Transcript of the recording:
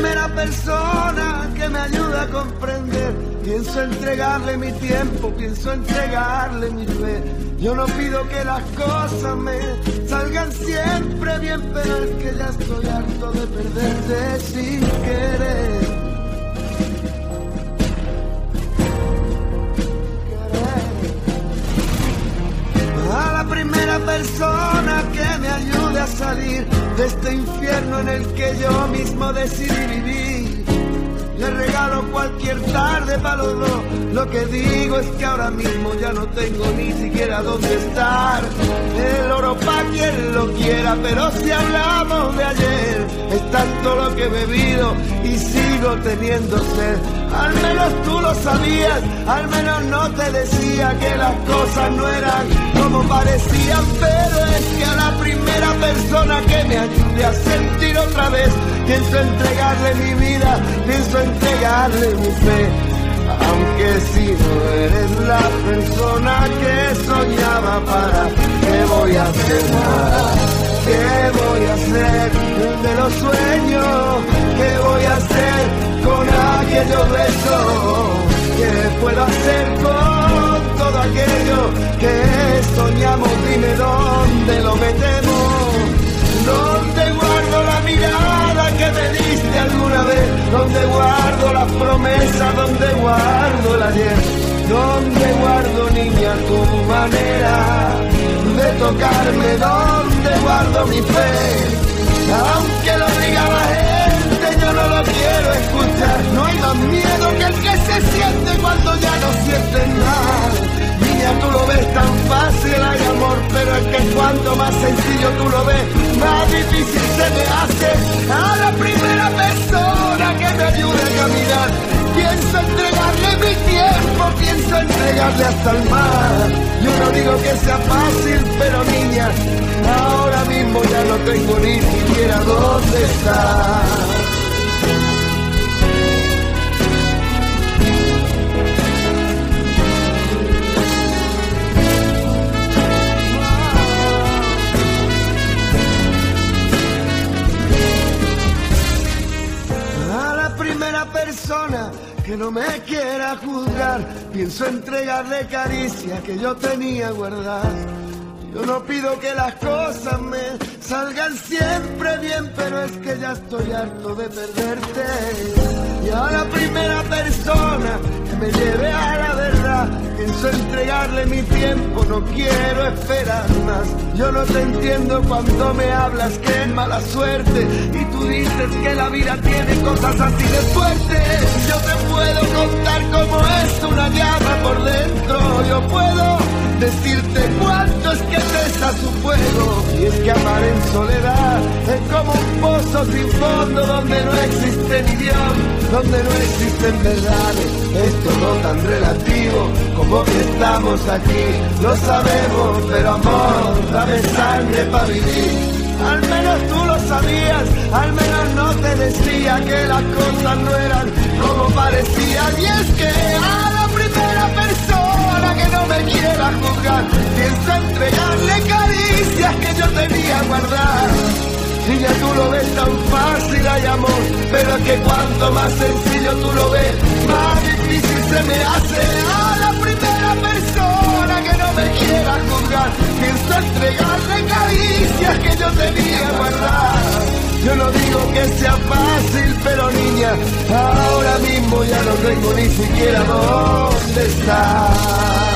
primera persona que me ayuda a comprender. Pienso entregarle mi tiempo, pienso entregarle mi fe. Yo no pido que las cosas me salgan siempre bien, pero es que ya estoy harto de perderte sin querer. A la primera persona que me ayude a salir de este infierno en el que yo mismo decidí vivir, le regalo cualquier tarde para los dos. Lo que digo es que ahora mismo ya no tengo ni siquiera dónde estar. El oro pa' quien lo quiera, pero si hablamos de ayer, es tanto lo que he bebido y sigo teniendo sed. Al menos tú lo sabías, al menos no te decía que las cosas no eran como parecían. Pero es que a la primera persona que me ayude a sentir otra vez, pienso entregarle mi vida, pienso entregarle mi fe. Aunque si no eres la persona que soñaba, ¿para qué voy a hacer nada? ¿Qué voy a hacer de los sueños? ¿Qué voy a hacer con aquellos besos? ¿Qué puedo hacer con todo aquello que soñamos? Dime dónde lo metemos. ¿Dónde guardo la mirada que me diste alguna vez? ¿Dónde guardo las promesas? ¿Dónde guardo el ayer? ¿Dónde guardo, niña, tu manera de tocarme? ¿Dónde guardo mi fe? Aunque lo diga la gente, yo no lo quiero escuchar. No hay más miedo que el que se siente cuando ya no sientes nada. Niña, tú lo ves tan fácil, hay amor, pero es que cuanto más sencillo tú lo ves, más difícil se me hace. A la primera persona que me ayude a caminar, pienso entregarle mi tiempo, pienso entregarle hasta el mar. Yo no digo que sea fácil, pero niña, ahora mismo ya no tengo ni siquiera dónde estar. Persona que no me quiera juzgar, pienso entregarle caricias que yo tenía guardadas. Yo no pido que las cosas me salgan siempre bien, pero es que ya estoy harto de perderte. Y a la primera persona que me lleve a la verdad, pienso entregarle mi tiempo, no quiero esperar más. Yo no te entiendo cuando me hablas que es mala suerte y tú dices que la vida tiene cosas así de fuertes. Yo te puedo contar cómo es una llama por dentro, yo puedo decirte cuánto es que pesa su fuego. Y es que amar en soledad es como un pozo sin fondo donde no existe ni Dios, donde no existen verdades. Es todo tan relativo como que estamos aquí. Lo sabemos, pero amor, dame sangre para vivir. Al menos tú lo sabías, al menos no te decía que las cosas no eran como parecían. Y es que a la primera persona que no me quiera juzgar, pienso entregarle caricias que yo tenía guardadas. Y ya tú lo ves tan fácil, hay amor, pero es que cuanto más sencillo tú lo ves, más difícil se me hace. A la primera persona que no me quiera juzgar, pienso entregarle caricias que yo tenía guardadas. Yo no digo que sea fácil, pero niña, ahora mismo ya no tengo ni siquiera dónde estar.